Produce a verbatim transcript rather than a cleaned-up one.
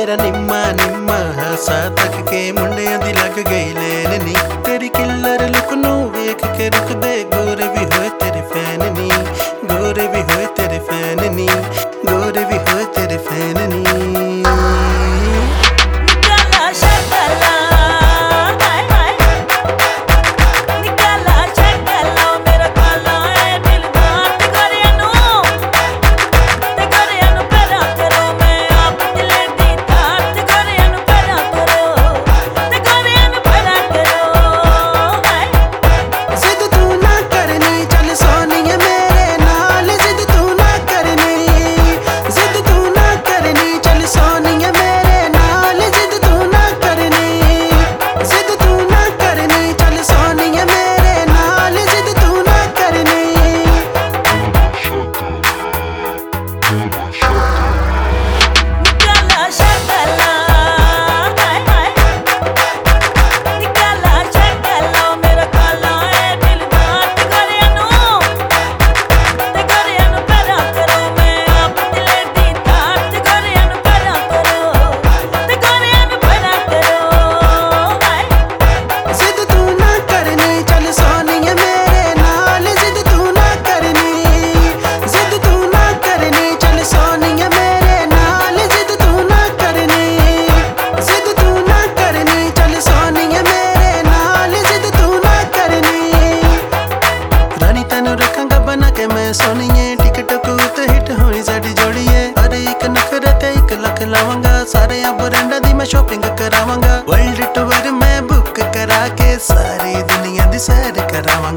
मेरा निम्मा निम्मा हासा तक के मुंडियां दी लग गई लेन नी। तेरी किल्लर लुक नू वेख के रुक दे, गोरे भी होए तेरे फैन नी, गोरे भी होए तेरे फैन नी, गोरे भी होए तेरे फैन नी। सोनिए टिकटॉक उत्ते हिट होनी साडी जोड़िए, हर एक नखरे ते एक लख लावांगा, सारे ब्रांडां दी मैं शॉपिंग करावांगा, वर्ल्ड टूर मैं बुक करा के सारी दुनिया दी सैर करावांगा।